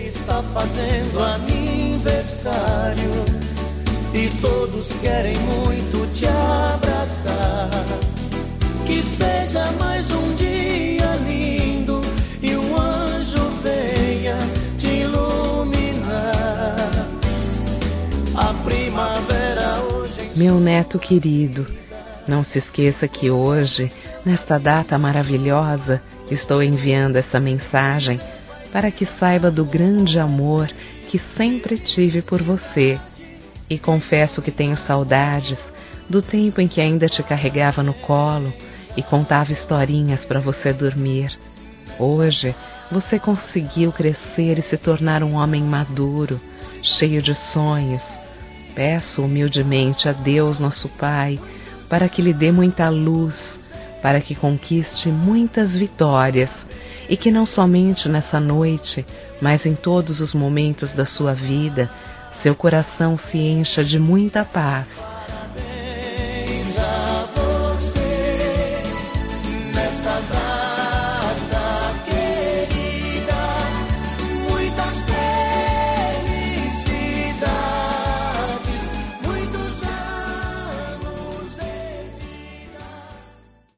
está fazendo aniversário e todos querem muito te abraçar. Que seja mais um dia lindo e um anjo venha te iluminar. A primavera hoje... Meu neto querido, não se esqueça que hoje, nesta data maravilhosa, estou enviando essa mensagem para que saiba do grande amor que sempre tive por você. E confesso que tenho saudades do tempo em que ainda te carregava no colo e contava historinhas para você dormir. Hoje, você conseguiu crescer e se tornar um homem maduro, cheio de sonhos. Peço humildemente a Deus, nosso Pai, para que lhe dê muita luz, para que conquiste muitas vitórias e que não somente nessa noite, mas em todos os momentos da sua vida, seu coração se encha de muita paz